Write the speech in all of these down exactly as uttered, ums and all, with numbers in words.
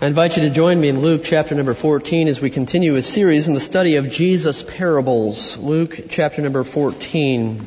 I invite you to join me in Luke chapter number fourteen as we continue a series in the study of Jesus' parables. Luke chapter number fourteen.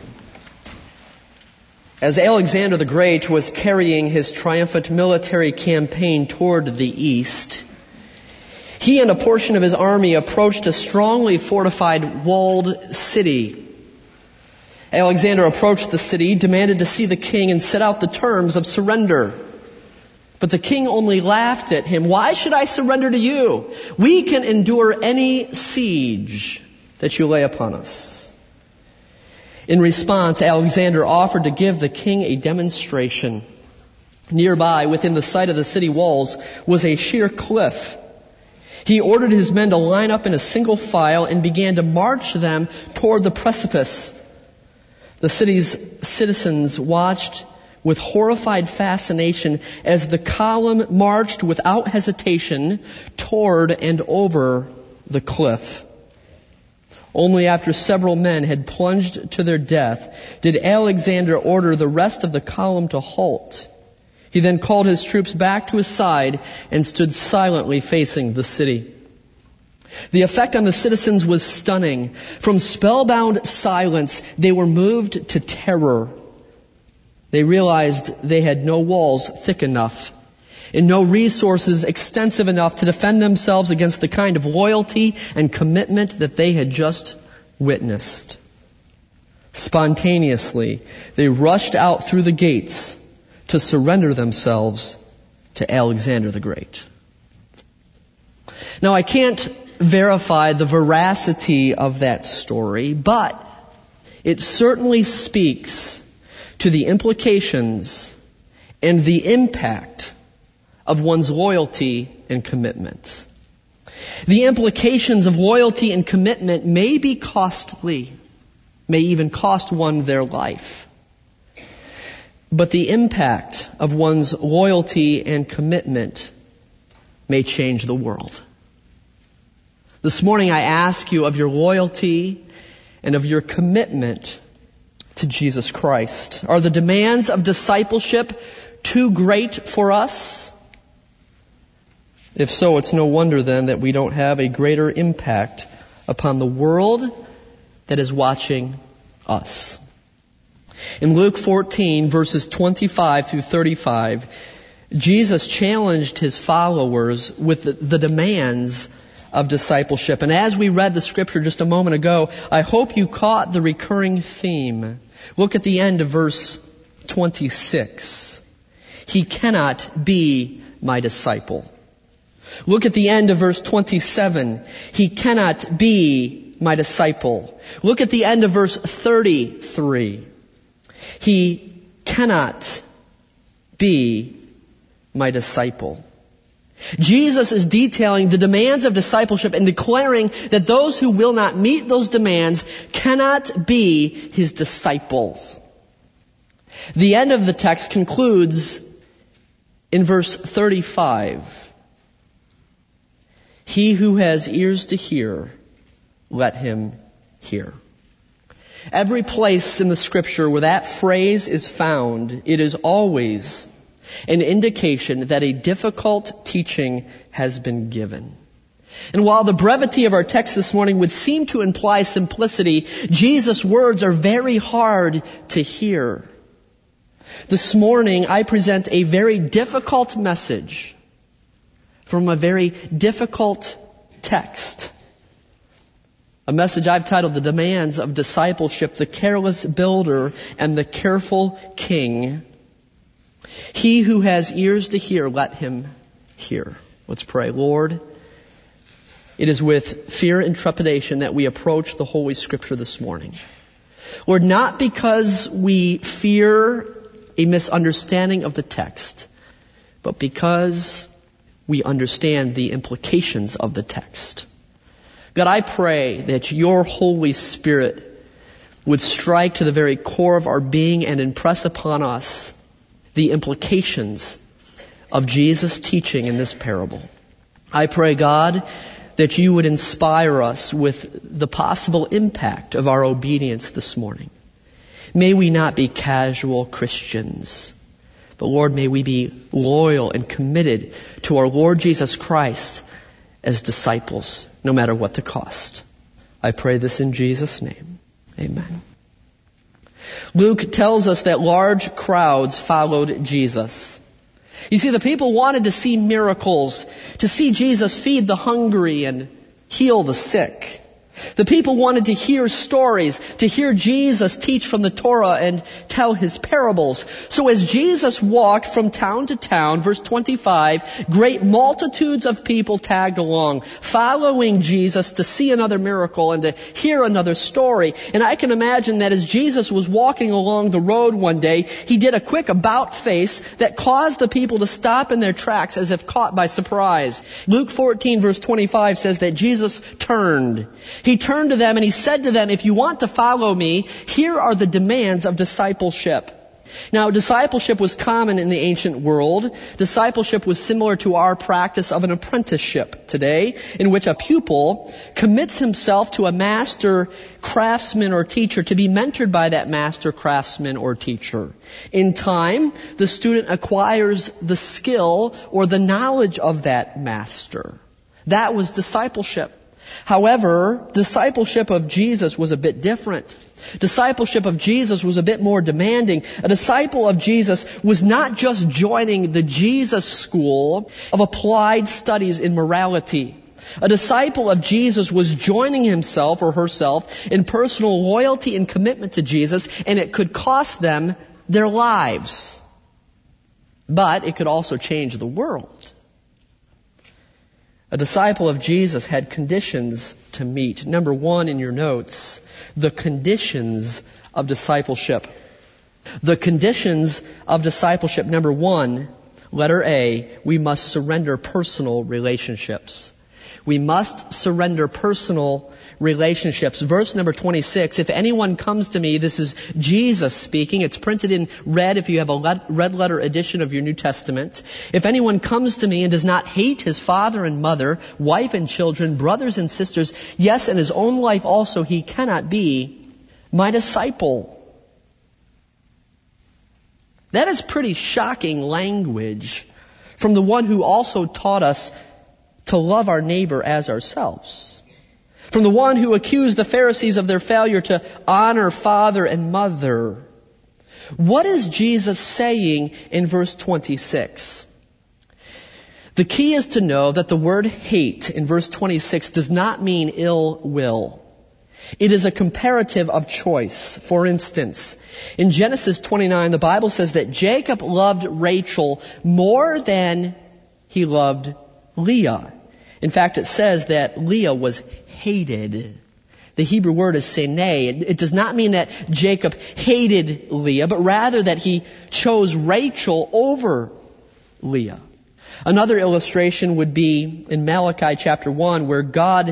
As Alexander the Great was carrying his triumphant military campaign toward the east, he and a portion of his army approached a strongly fortified walled city. Alexander approached the city, demanded to see the king, and set out the terms of surrender. But the king only laughed at him. "Why should I surrender to you? We can endure any siege that you lay upon us." In response, Alexander offered to give the king a demonstration. Nearby, within the sight of the city walls, was a sheer cliff. He ordered his men to line up in a single file and began to march them toward the precipice. The city's citizens watched with horrified fascination as the column marched without hesitation toward and over the cliff. Only after several men had plunged to their death did Alexander order the rest of the column to halt. He then called his troops back to his side and stood silently facing the city. The effect on the citizens was stunning. From spellbound silence, they were moved to terror. They realized they had no walls thick enough and no resources extensive enough to defend themselves against the kind of loyalty and commitment that they had just witnessed. Spontaneously, they rushed out through the gates to surrender themselves to Alexander the Great. Now, I can't verify the veracity of that story, but it certainly speaks to the implications and the impact of one's loyalty and commitment. The implications of loyalty and commitment may be costly, may even cost one their life. But the impact of one's loyalty and commitment may change the world. This morning I ask you of your loyalty and of your commitment to Jesus Christ. Are the demands of discipleship too great for us? If so, it's no wonder then that we don't have a greater impact upon the world that is watching us. In Luke fourteen, verses twenty-five through thirty-five, Jesus challenged his followers with the, the demands of discipleship. And as we read the scripture just a moment ago, I hope you caught the recurring theme. Look at the end of verse twenty-six. He cannot be my disciple. Look at the end of verse twenty-seven. He cannot be my disciple. Look at the end of verse thirty-three. He cannot be my disciple. Jesus is detailing the demands of discipleship and declaring that those who will not meet those demands cannot be his disciples. The end of the text concludes in verse thirty-five. He who has ears to hear, let him hear. Every place in the scripture where that phrase is found, it is always an indication that a difficult teaching has been given. And while the brevity of our text this morning would seem to imply simplicity, Jesus' words are very hard to hear. This morning, I present a very difficult message from a very difficult text. A message I've titled The Demands of Discipleship, the Careless Builder and the Careful King. He who has ears to hear, let him hear. Let's pray. Lord, it is with fear and trepidation that we approach the Holy Scripture this morning. Lord, not because we fear a misunderstanding of the text, but because we understand the implications of the text. God, I pray that your Holy Spirit would strike to the very core of our being and impress upon us the implications of Jesus' teaching in this parable. I pray, God, that you would inspire us with the possible impact of our obedience this morning. May we not be casual Christians, But Lord, may we be loyal and committed to our Lord Jesus Christ as disciples, no matter what the cost. I pray this in Jesus' name. Amen. Luke tells us that large crowds followed Jesus. You see, the people wanted to see miracles, to see Jesus feed the hungry and heal the sick. The people wanted to hear stories, to hear Jesus teach from the Torah and tell his parables. So as Jesus walked from town to town, verse twenty-five, great multitudes of people tagged along, following Jesus to see another miracle and to hear another story. And I can imagine that as Jesus was walking along the road one day, he did a quick about face that caused the people to stop in their tracks as if caught by surprise. Luke fourteen verse twenty-five says that Jesus turned. He turned to them and he said to them, if you want to follow me, here are the demands of discipleship. Now, discipleship was common in the ancient world. Discipleship was similar to our practice of an apprenticeship today, in which a pupil commits himself to a master craftsman or teacher to be mentored by that master craftsman or teacher. In time, the student acquires the skill or the knowledge of that master. That was discipleship. However, discipleship of Jesus was a bit different. Discipleship of Jesus was a bit more demanding. A disciple of Jesus was not just joining the Jesus school of applied studies in morality. A disciple of Jesus was joining himself or herself in personal loyalty and commitment to Jesus, and it could cost them their lives. But it could also change the world. A disciple of Jesus had conditions to meet. Number one in your notes, the conditions of discipleship. The conditions of discipleship. Number one, letter A, we must surrender personal relationships. We must surrender personal relationships. Verse number twenty-six, if anyone comes to me, this is Jesus speaking. It's printed in red if you have a red letter edition of your New Testament. If anyone comes to me and does not hate his father and mother, wife and children, brothers and sisters, yes, and his own life also, he cannot be my disciple. That is pretty shocking language from the one who also taught us to love our neighbor as ourselves. From the one who accused the Pharisees of their failure to honor father and mother. What is Jesus saying in verse twenty-six? The key is to know that the word hate in verse twenty-six does not mean ill will. It is a comparative of choice. For instance, in Genesis twenty-nine, the Bible says that Jacob loved Rachel more than he loved Leah. In fact, it says that Leah was hated. The Hebrew word is seneh. It, it does not mean that Jacob hated Leah, but rather that he chose Rachel over Leah. Another illustration would be in Malachi chapter one, where God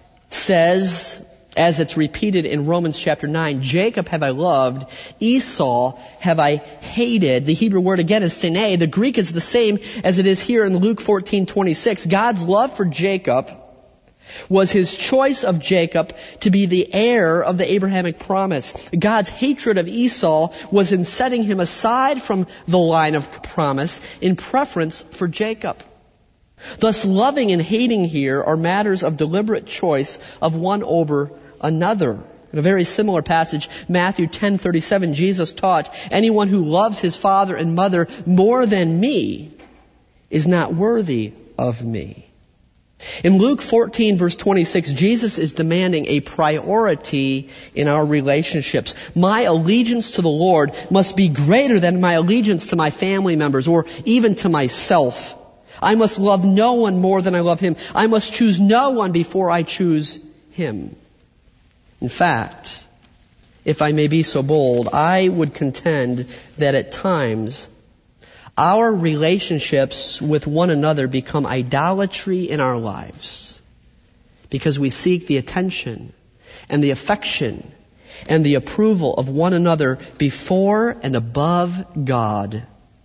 says, as it's repeated in Romans chapter nine, Jacob have I loved, Esau have I hated. The Hebrew word again is seneh. The Greek is the same as it is here in Luke fourteen twenty-six. God's love for Jacob was his choice of Jacob to be the heir of the Abrahamic promise. God's hatred of Esau was in setting him aside from the line of promise in preference for Jacob. Thus, loving and hating here are matters of deliberate choice of one over another. In a very similar passage, Matthew ten thirty-seven, Jesus taught, anyone who loves his father and mother more than me is not worthy of me. In Luke fourteen verse twenty-six, Jesus is demanding a priority in our relationships. My allegiance to the Lord must be greater than my allegiance to my family members or even to myself. I must love no one more than I love Him. I must choose no one before I choose Him. In fact, if I may be so bold, I would contend that at times our relationships with one another become idolatry in our lives because we seek the attention and the affection and the approval of one another before and above God.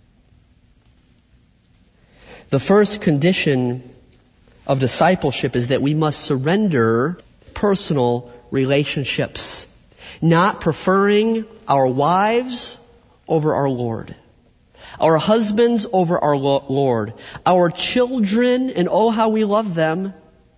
The first condition of discipleship is that we must surrender personal relationships, not preferring our wives over our Lord, Our husbands over our Lord. Our children, and oh how we love them,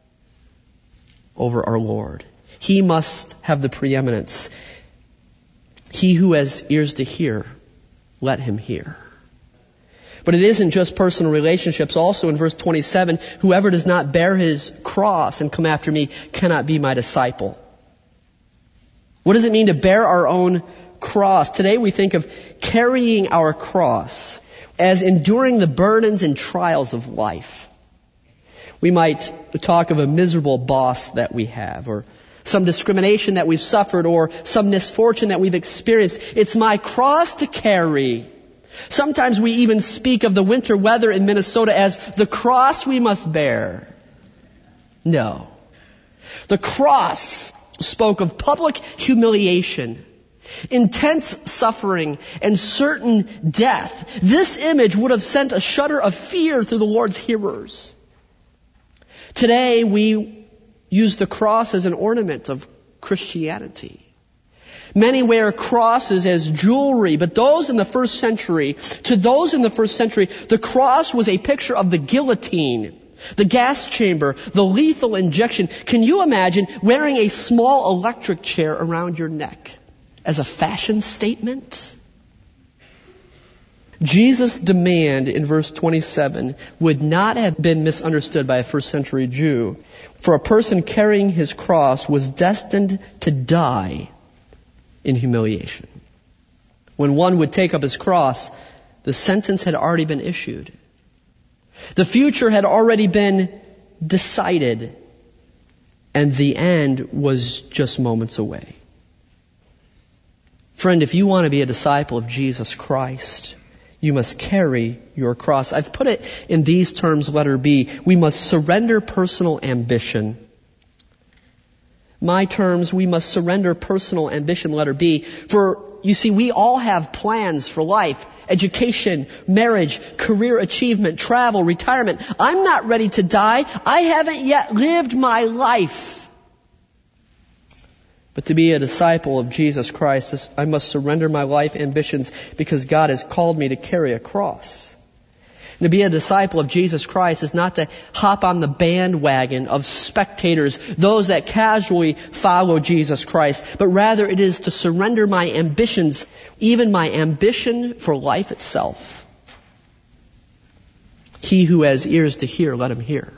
over our Lord. He must have the preeminence. He who has ears to hear, let him hear. But it isn't just personal relationships. Also in verse twenty-seven, whoever does not bear his cross and come after me cannot be my disciple. What does it mean to bear our own cross? Today we think of carrying our cross as enduring the burdens and trials of life. We might talk of a miserable boss that we have, or some discrimination that we've suffered, or some misfortune that we've experienced. It's my cross to carry. Sometimes we even speak of the winter weather in Minnesota as the cross we must bear. No. The cross spoke of public humiliation, intense suffering, and certain death. This image would have sent a shudder of fear through the Lord's hearers. Today we use the cross as an ornament of Christianity. Many wear crosses as jewelry, but those in the first century, to those in the first century, the cross was a picture of the guillotine, the gas chamber, the lethal injection. Can you imagine wearing a small electric chair around your neck as a fashion statement? Jesus' demand in verse twenty-seven would not have been misunderstood by a first century Jew. For a person carrying his cross was destined to die in humiliation. When one would take up his cross, the sentence had already been issued. The future had already been decided, and the end was just moments away. Friend, if you want to be a disciple of Jesus Christ, you must carry your cross. I've put it in these terms, letter B. We must surrender personal ambition. My terms, we must surrender personal ambition, letter B. For, you see, we all have plans for life. Education, marriage, career achievement, travel, retirement. I'm not ready to die. I haven't yet lived my life. But to be a disciple of Jesus Christ, I must surrender my life ambitions because God has called me to carry a cross. And to be a disciple of Jesus Christ is not to hop on the bandwagon of spectators, those that casually follow Jesus Christ, but rather it is to surrender my ambitions, even my ambition for life itself. He who has ears to hear, let him hear.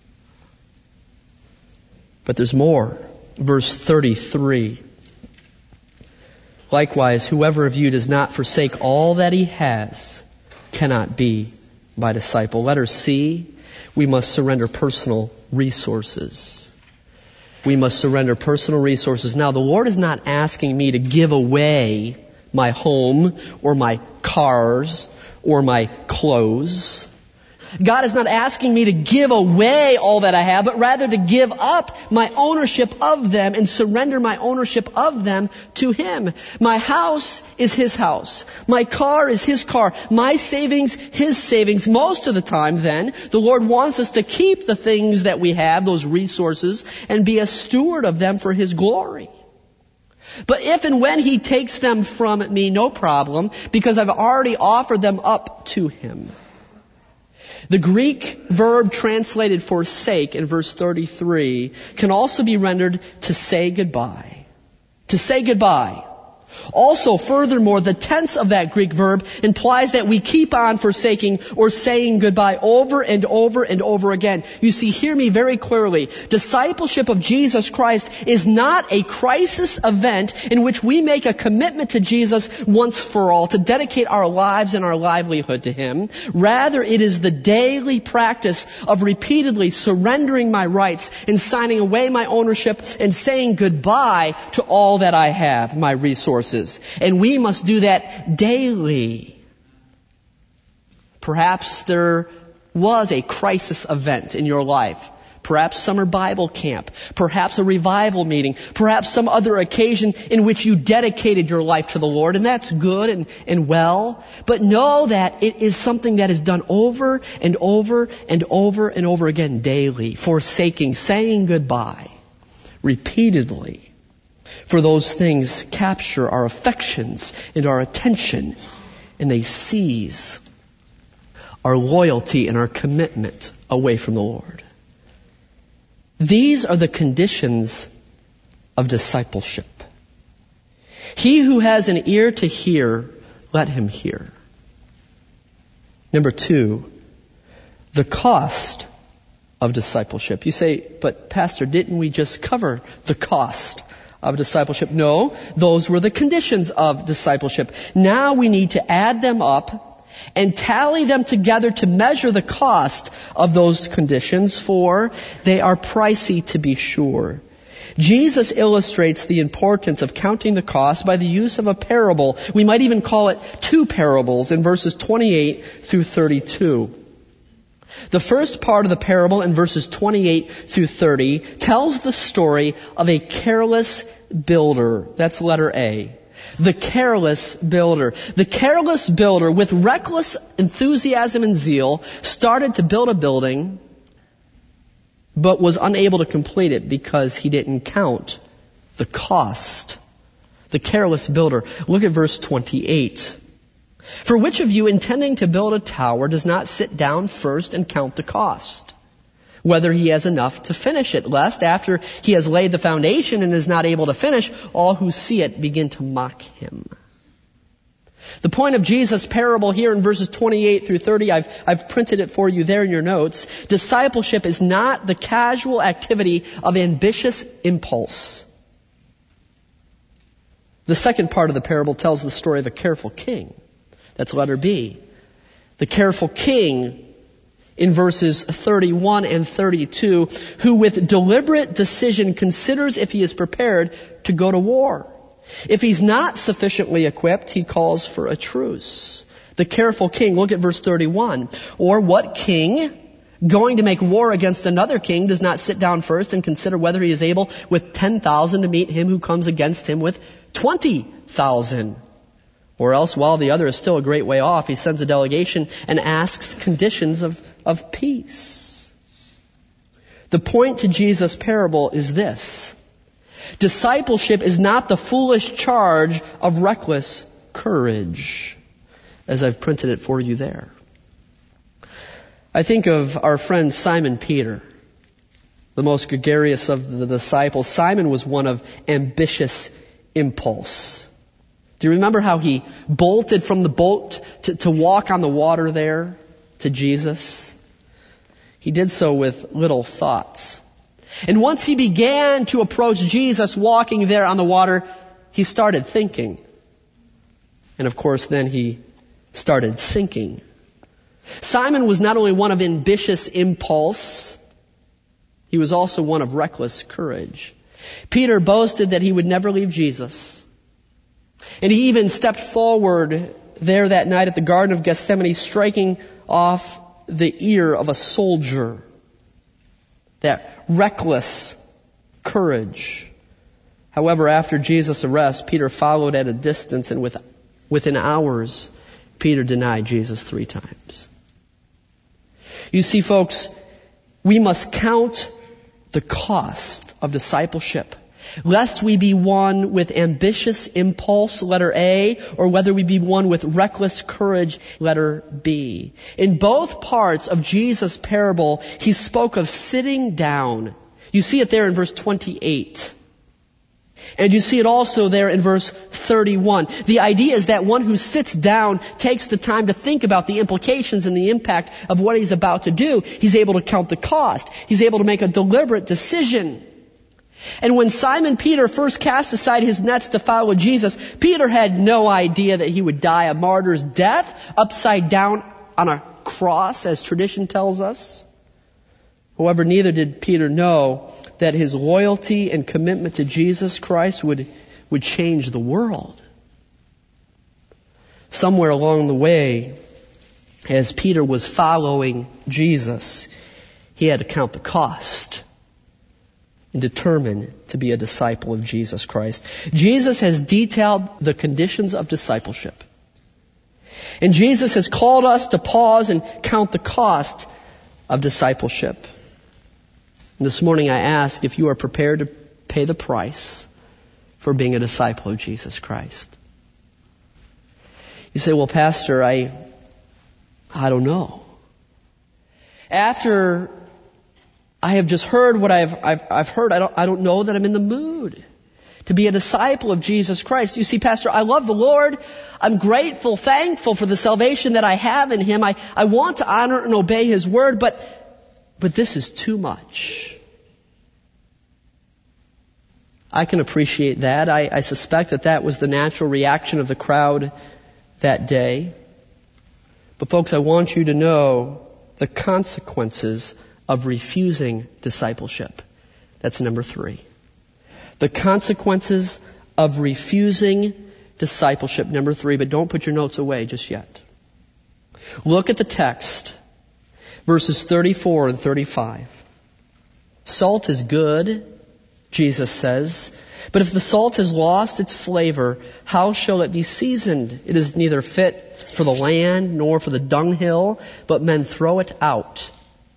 But there's more. Verse thirty-three. Likewise, whoever of you does not forsake all that he has cannot be my disciple. Letter C, we must surrender personal resources. We must surrender personal resources. Now, the Lord is not asking me to give away my home or my cars or my clothes. God is not asking me to give away all that I have, but rather to give up my ownership of them and surrender my ownership of them to Him. My house is His house. My car is His car. My savings, His savings. Most of the time, then, the Lord wants us to keep the things that we have, those resources, and be a steward of them for His glory. But if and when He takes them from me, no problem, because I've already offered them up to Him. The Greek verb translated forsake in verse thirty-three can also be rendered to say goodbye. To say goodbye. Also, furthermore, the tense of that Greek verb implies that we keep on forsaking or saying goodbye over and over and over again. You see, hear me very clearly. Discipleship of Jesus Christ is not a crisis event in which we make a commitment to Jesus once for all, to dedicate our lives and our livelihood to Him. Rather, it is the daily practice of repeatedly surrendering my rights and signing away my ownership and saying goodbye to all that I have, my resources. And we must do that daily. Perhaps there was a crisis event in your life. Perhaps summer Bible camp. Perhaps a revival meeting. Perhaps some other occasion in which you dedicated your life to the Lord. And that's good and, and well. But know that it is something that is done over and over and over and over again daily. Forsaking, saying goodbye repeatedly. For those things capture our affections and our attention, and they seize our loyalty and our commitment away from the Lord. These are the conditions of discipleship. He who has an ear to hear, let him hear. Number two, the cost of discipleship. You say, but Pastor, didn't we just cover the cost of discipleship? No, those were the conditions of discipleship. Now we need to add them up and tally them together to measure the cost of those conditions, for they are pricey to be sure. Jesus illustrates the importance of counting the cost by the use of a parable. We might even call it two parables in verses twenty-eight through thirty-two. The first part of the parable in verses twenty-eight through thirty tells the story of a careless builder. That's letter A. The careless builder. The careless builder, with reckless enthusiasm and zeal, started to build a building, but was unable to complete it because he didn't count the cost. The careless builder. Look at verse twenty-eight. For which of you, intending to build a tower, does not sit down first and count the cost, whether he has enough to finish it, lest after he has laid the foundation and is not able to finish, all who see it begin to mock him. The point of Jesus' parable here in verses twenty-eight through thirty, I've, I've printed it for you there in your notes. Discipleship is not the casual activity of ambitious impulse. The second part of the parable tells the story of a careful king. That's letter B. The careful king in verses thirty-one and thirty-two, who with deliberate decision considers if he is prepared to go to war. If he's not sufficiently equipped, he calls for a truce. The careful king, look at verse thirty-one. Or what king, going to make war against another king, does not sit down first and consider whether he is able with ten thousand to meet him who comes against him with twenty thousand? Or else, while the other is still a great way off, he sends a delegation and asks conditions of, of peace. The point to Jesus' parable is this. Discipleship is not the foolish charge of reckless courage, as I've printed it for you there. I think of our friend Simon Peter, the most gregarious of the disciples. Simon was one of ambitious impulse. Do you remember how he bolted from the boat to, to walk on the water there to Jesus? He did so with little thoughts. And once he began to approach Jesus walking there on the water, he started thinking. And of course, then he started sinking. Simon was not only one of ambitious impulse, he was also one of reckless courage. Peter boasted that he would never leave Jesus. And he even stepped forward there that night at the Garden of Gethsemane, striking off the ear of a soldier. That reckless courage. However, after Jesus' arrest, Peter followed at a distance, and with, within hours, Peter denied Jesus three times. You see, folks, we must count the cost of discipleship, lest we be one with ambitious impulse, letter A, or whether we be one with reckless courage, letter B. In both parts of Jesus' parable, he spoke of sitting down. You see it there in verse twenty-eight. And you see it also there in verse thirty-one. The idea is that one who sits down takes the time to think about the implications and the impact of what he's about to do. He's able to count the cost. He's able to make a deliberate decision. And when Simon Peter first cast aside his nets to follow Jesus, Peter had no idea that he would die a martyr's death upside down on a cross, as tradition tells us. However, neither did Peter know that his loyalty and commitment to Jesus Christ would, would change the world. Somewhere along the way, as Peter was following Jesus, he had to count the cost and determine to be a disciple of Jesus Christ. Jesus has detailed the conditions of discipleship. And Jesus has called us to pause and count the cost of discipleship. And this morning I ask if you are prepared to pay the price for being a disciple of Jesus Christ. You say, well, Pastor, I, I don't know. after I have just heard what I've, I've, I've heard, I don't, I don't know that I'm in the mood to be a disciple of Jesus Christ. You see, Pastor, I love the Lord. I'm grateful, thankful for the salvation that I have in Him. I, I want to honor and obey His word, but, but this is too much. I can appreciate that. I, I suspect that that was the natural reaction of the crowd that day. But folks, I want you to know the consequences of refusing discipleship. That's number three. The consequences of refusing discipleship, number three, but don't put your notes away just yet. Look at the text, verses thirty-four and thirty-five. Salt is good, Jesus says, but if the salt has lost its flavor, how shall it be seasoned? It is neither fit for the land nor for the dunghill, but men throw it out.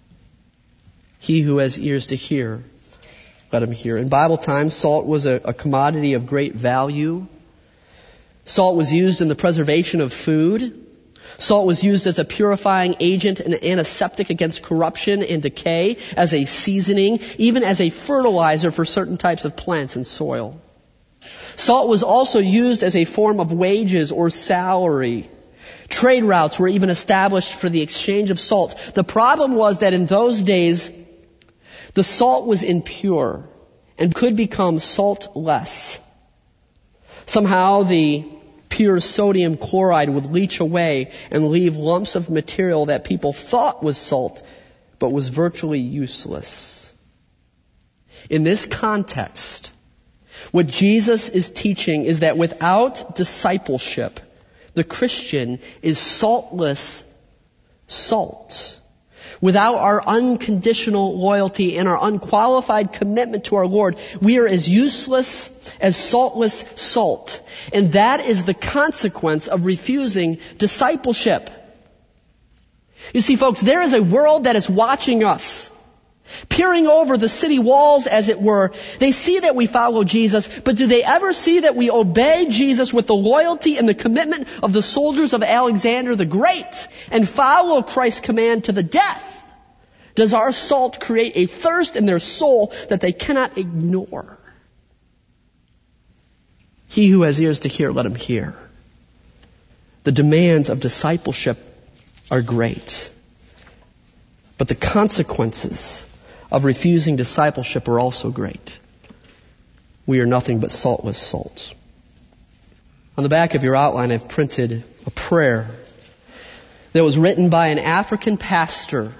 He who has ears to hear, let him hear. In Bible times, salt was a, a commodity of great value. Salt was used in the preservation of food. Salt was used as a purifying agent and antiseptic against corruption and decay, as a seasoning, even as a fertilizer for certain types of plants and soil. Salt was also used as a form of wages or salary. Trade routes were even established for the exchange of salt. The problem was that in those days, the salt was impure and could become saltless. Somehow the pure sodium chloride would leach away and leave lumps of material that people thought was salt, but was virtually useless. In this context, what Jesus is teaching is that without discipleship, the Christian is saltless salt. Without our unconditional loyalty and our unqualified commitment to our Lord, we are as useless as saltless salt. And that is the consequence of refusing discipleship. You see, folks, there is a world that is watching us, peering over the city walls, as it were. They see that we follow Jesus, but do they ever see that we obey Jesus with the loyalty and the commitment of the soldiers of Alexander the Great and follow Christ's command to the death? Does our salt create a thirst in their soul that they cannot ignore? He who has ears to hear, let him hear. The demands of discipleship are great, but the consequences of refusing discipleship are also great. We are nothing but saltless salt. On the back of your outline, I've printed a prayer that was written by an African pastor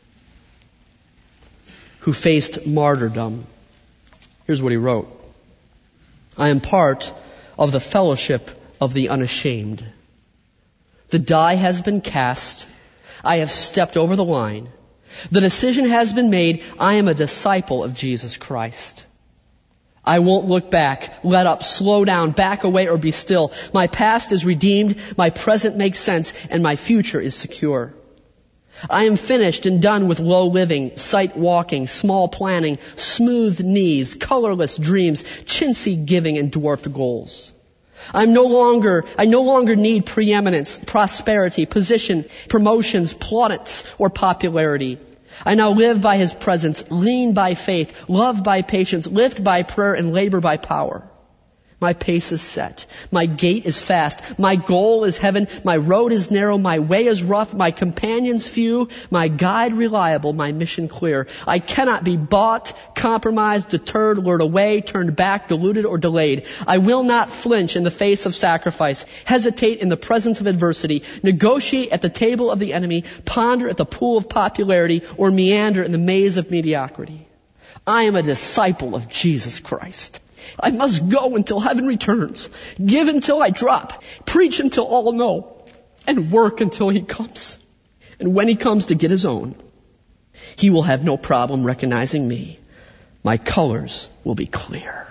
who faced martyrdom. Here's what he wrote. I am part of the fellowship of the unashamed. The die has been cast. I have stepped over the line. The decision has been made. I am a disciple of Jesus Christ. I won't look back, let up, slow down, back away, or be still. My past is redeemed, my present makes sense, and my future is secure. I am finished and done with low living, sight walking, small planning, smooth knees, colorless dreams, chintzy giving, and dwarfed goals. I'm no longer, I no longer need preeminence, prosperity, position, promotions, plaudits, or popularity. I now live by His presence, lean by faith, love by patience, lift by prayer, and labor by power. My pace is set. My gait is fast. My goal is heaven. My road is narrow. My way is rough. My companions few. My guide reliable. My mission clear. I cannot be bought, compromised, deterred, lured away, turned back, deluded, or delayed. I will not flinch in the face of sacrifice, hesitate in the presence of adversity, negotiate at the table of the enemy, ponder at the pool of popularity, or meander in the maze of mediocrity. I am a disciple of Jesus Christ. I must go until heaven returns, give until I drop, preach until all know, and work until He comes. And when He comes to get His own, He will have no problem recognizing me. My colors will be clear.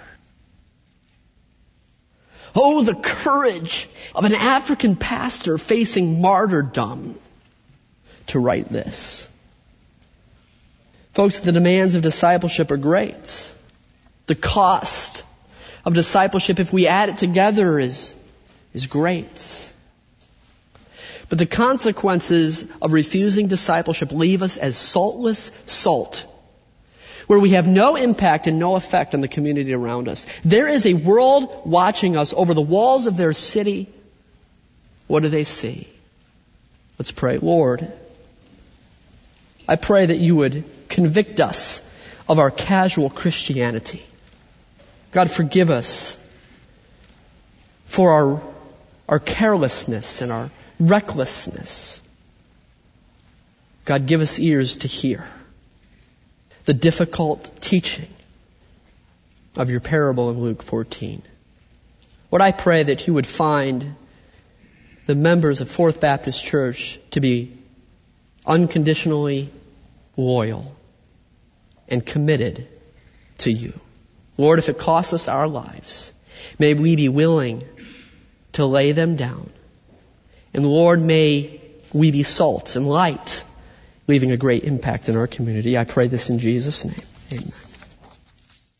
Oh, the courage of an African pastor facing martyrdom to write this. Folks, the demands of discipleship are great. The cost of discipleship, if we add it together, is, is great. But the consequences of refusing discipleship leave us as saltless salt, where we have no impact and no effect on the community around us. There is a world watching us over the walls of their city. What do they see? Let's pray. Lord, I pray that you would convict us of our casual Christianity. God, forgive us for our, our carelessness and our recklessness. God, give us ears to hear the difficult teaching of your parable in Luke fourteen. Lord, I pray that you would find the members of Fourth Baptist Church to be unconditionally loyal and committed to you. Lord, if it costs us our lives, may we be willing to lay them down. And Lord, may we be salt and light, leaving a great impact in our community. I pray this in Jesus' name. Amen.